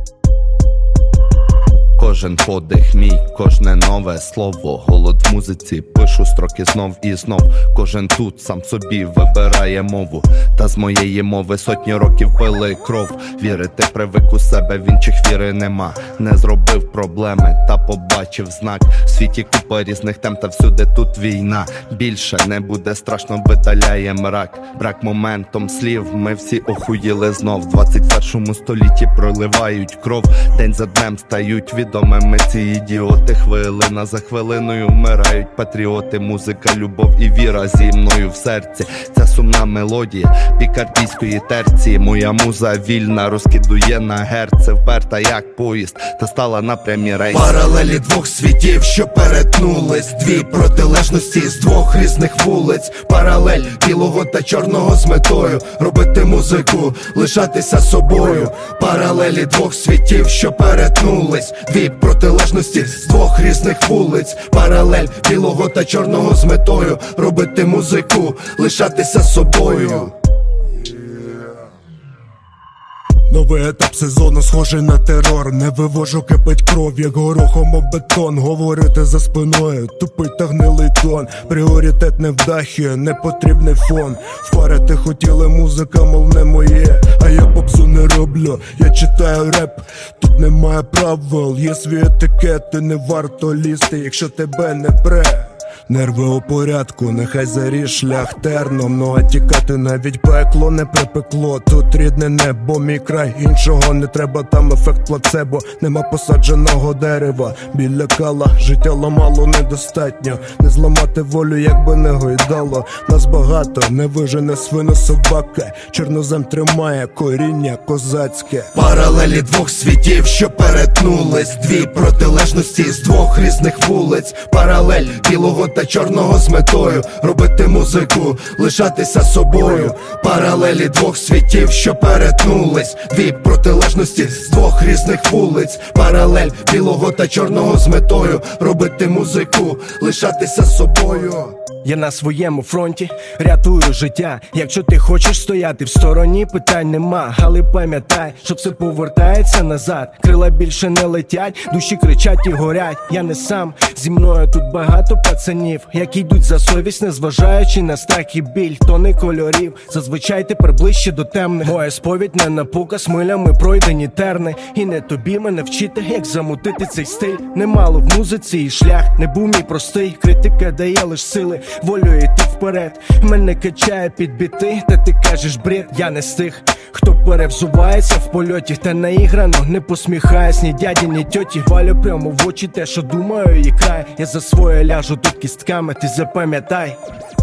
Кожен подих мій, кожне нове слово, голод в музиці, пишу строки знов і знов. Кожен тут сам собі вибирає мову, та з моєї мови сотні років пили кров. Вірити привик у себе, в інших віри нема. Не зробив проблеми, та побачив знак. В світі купа різних тем, та всюди тут війна. Більше не буде страшно, видаляє мрак. Брак моментом слів, ми всі охуїли знов. В 21 столітті проливають кров, день за днем стають відомими ці ідіоти. Хвилина за хвилиною вмирають патріоти. Музика, любов і віра зі мною в серці. Ця сумна мелодія пікардійської терції. Моя муза вільна, розкидує на герце. Вперта як поїзд, та стала на прямі рейси. Паралелі двох світів, що перетнулись. Дві протилежності з двох різних вулиць. Паралель білого та чорного з метою робити музику, лишатися собою. Паралелі двох світів, що перетнулись. Дві протилежності з двох різних вулиць. Паралель білого та чорного з метою робити музику, лишатися собою. Новий етап сезону схожий на терор. Не вивожу, кипить кров, як горохом об бетон. Говорити за спиною, тупий та гнилий тон. Пріоритет не вдахи, не потрібний фон. Впарити хотіли, музика, мов не моє. А я попсу не роблю, я читаю реп. Тут немає правил, є свій етикет. І не варто лізти, якщо тебе не пре. Нерви у порядку, нехай заріж шлях терном. Ну а тікати навіть пекло не припекло. Тут рідне небо, мій край, іншого не треба. Там ефект плацебо, нема посадженого дерева. Біля кала життя ламало недостатньо. Не зламати волю, якби не гойдало. Нас багато, не вижене свино собака. Чорнозем тримає коріння козацьке. Паралелі двох світів, що перетнулись. Дві протилежності з двох різних вулиць. Паралель білого та чорного з метою робити музику, лишатися собою. Паралелі двох світів, що перетнулись. Дві протилежності з двох різних вулиць. Паралель білого та чорного з метою робити музику, лишатися собою. Я на своєму фронті рятую життя. Якщо ти хочеш стояти в стороні, питань нема. Але пам'ятай, що все повертається назад. Крила більше не летять, душі кричать і горять. Я не сам, зі мною тут багато пацанів, які йдуть за совість, незважаючи на страх і біль. Тони кольорів, зазвичай тепер ближче до темних. Моя сповідь не на показ, милями пройдені терни. І не тобі мене вчити, як замутити цей стиль. Немало в музиці і шлях не був мій простий. Критика дає лиш сили, волю йти вперед. Мене качає під біти, та ти кажеш бред. Я не з тих, хто перевзувається в польоті. Та наіграно не посміхаюсь ні дяді, ні тьоті. Валю прямо в очі те, що думаю і край. Я за своє ляжу тут кістками, ти запам'ятай.